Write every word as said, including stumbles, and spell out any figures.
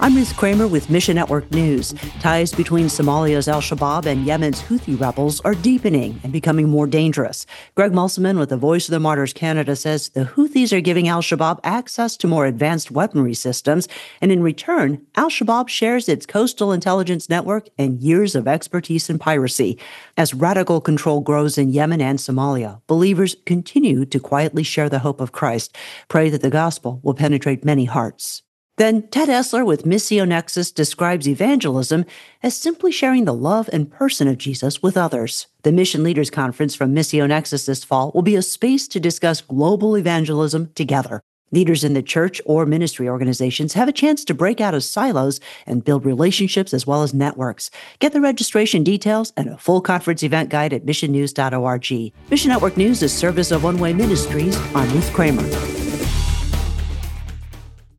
I'm Ruth Kramer with Mission Network News. Ties between Somalia's al-Shabaab and Yemen's Houthi rebels are deepening and becoming more dangerous. Greg Musselman with the Voice of the Martyrs Canada says the Houthis are giving al-Shabaab access to more advanced weaponry systems, and in return, al-Shabaab shares its coastal intelligence network and years of expertise in piracy. As radical control grows in Yemen and Somalia, believers continue to quietly share the hope of Christ. Pray that the gospel will penetrate many hearts. Then Ted Esler with Missio Nexus describes evangelism as simply sharing the love and person of Jesus with others. The Mission Leaders Conference from Missio Nexus this fall will be a space to discuss global evangelism together. Leaders in the church or ministry organizations have a chance to break out of silos and build relationships as well as networks. Get the registration details and a full conference event guide at mission news dot org. Mission Network News is service of One Way Ministries. I'm Ruth Kramer.